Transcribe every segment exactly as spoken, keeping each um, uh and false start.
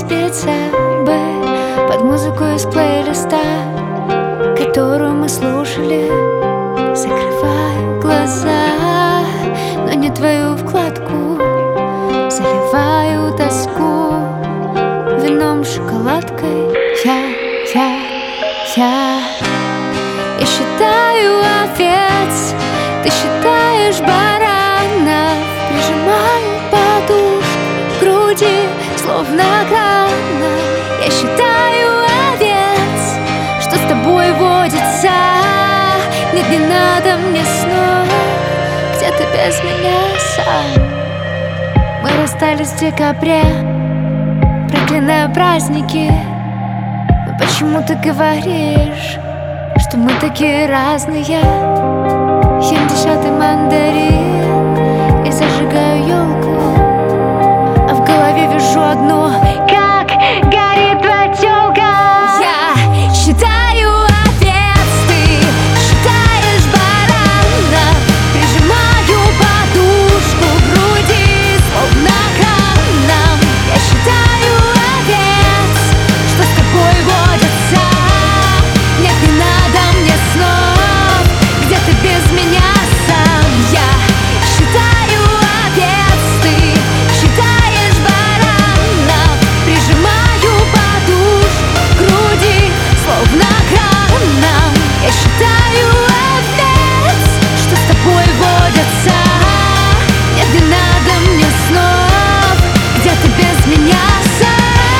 выспится бы под музыку из плейлиста, которую мы слушали. Закрываю глаза, но не твою вкладку. Заливаю тоску вином, шоколадкой. Я, я, я Я считаю овец, ты считаешь баранов. Прижимаю подушку к груди, словно крана. Я считаю овец, что с тобой водится. Нет, не надо мне снов, где-то без меня сам. Мы расстались в декабре, проклинаю праздники. Но почему ты говоришь, что мы такие разные? Ем десятый мандарин и зажигаю елку, а в голове вижу одно: как горит твоя тёлка. Я считаю овец, ты считаешь баранов. Прижимаю подушку к груди, словно краном. Я считаю овец, что с тобой водятся. Нет, не надо мне снов, где ты без меня сам. Я считаю овец, ты считаешь баранов. Прижимаю подушку к груди, словно краном. Я считаю овец, что с тобой водятся. Нет, не надо мне снов, где ты без меня сам.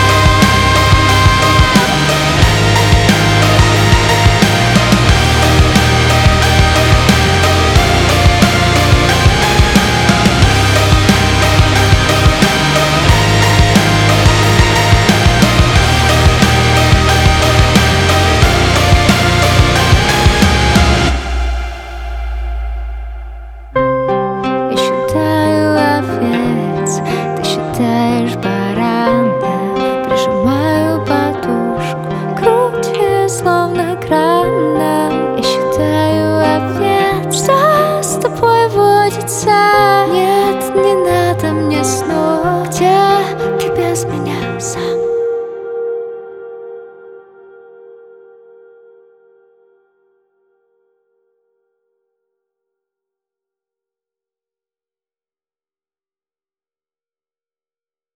Я считаю овец, ты считаешь баранов. Прижимаю подушку к груди, словно краном. Я считаю овец, что с тобой водится. Нет, не надо мне снов, где ты без меня сам.